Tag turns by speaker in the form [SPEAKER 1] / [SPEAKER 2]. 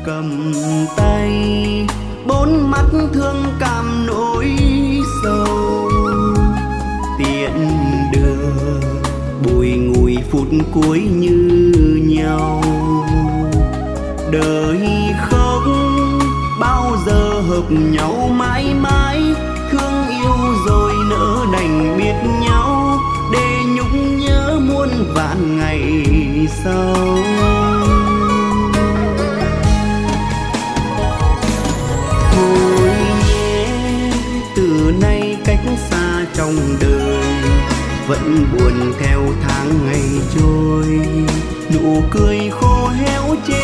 [SPEAKER 1] cầm tay bốn mắt thương cảm nỗi sầu, tiễn đưa bùi ngùi phút cuối như nhau. Đời không bao giờ hợp nhau mãi mãi, thương yêu rồi nỡ đành biết nhau, để nhung nhớ muôn vạn ngày sau. Thôi nhé, từ nay cách xa trong đời, vẫn buồn theo tháng ngày trôi, nụ cười khô héo trên